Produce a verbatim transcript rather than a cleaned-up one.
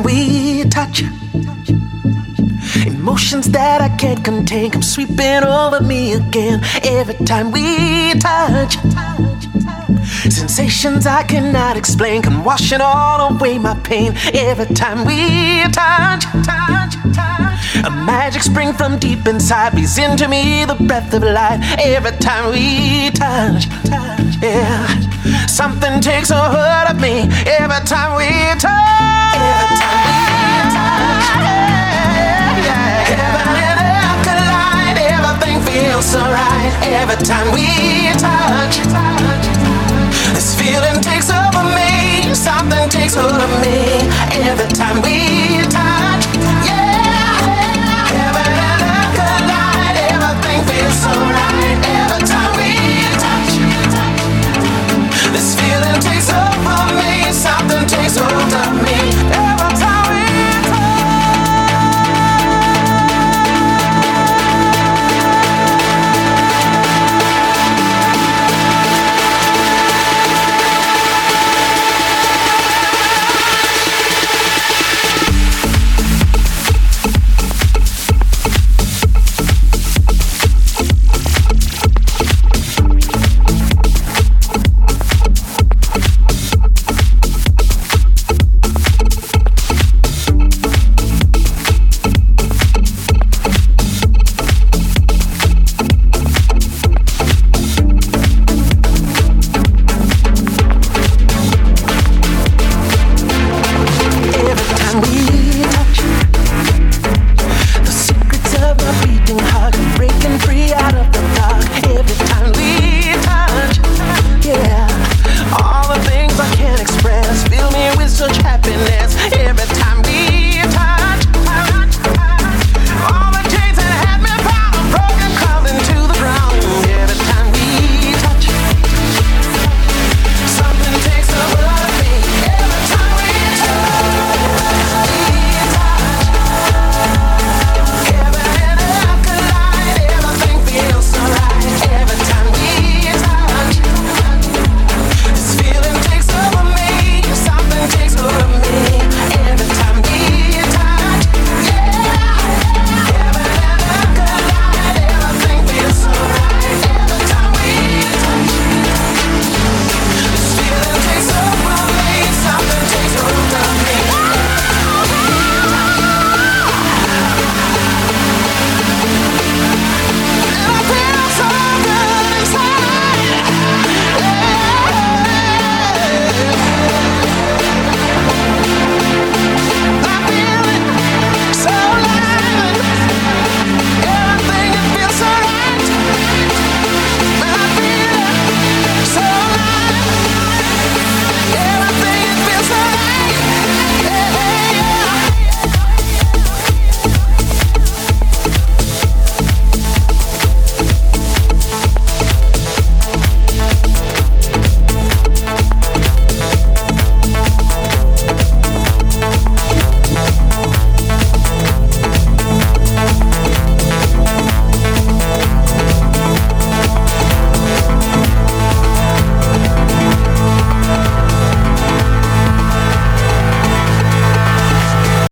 we touch, emotions that I can't contain come sweeping over me again. Every time we touch, sensations I cannot explain come washing all away my pain. Every time we touch, touch, touch, a magic spring from deep inside breathes into me the breath of life. Every time we touch, touch, yeah, something takes a hold of me. Every time we touch, every time we touch, yeah, yeah, heaven and earth collide. Everything feels so right. Every time we touch, touch, this feeling takes over me. Something takes hold of me. Every time we touch, yeah, heaven and earth collide. Everything feels so right. Every time we touch, this feeling takes over me. Something takes hold of me. Every time we we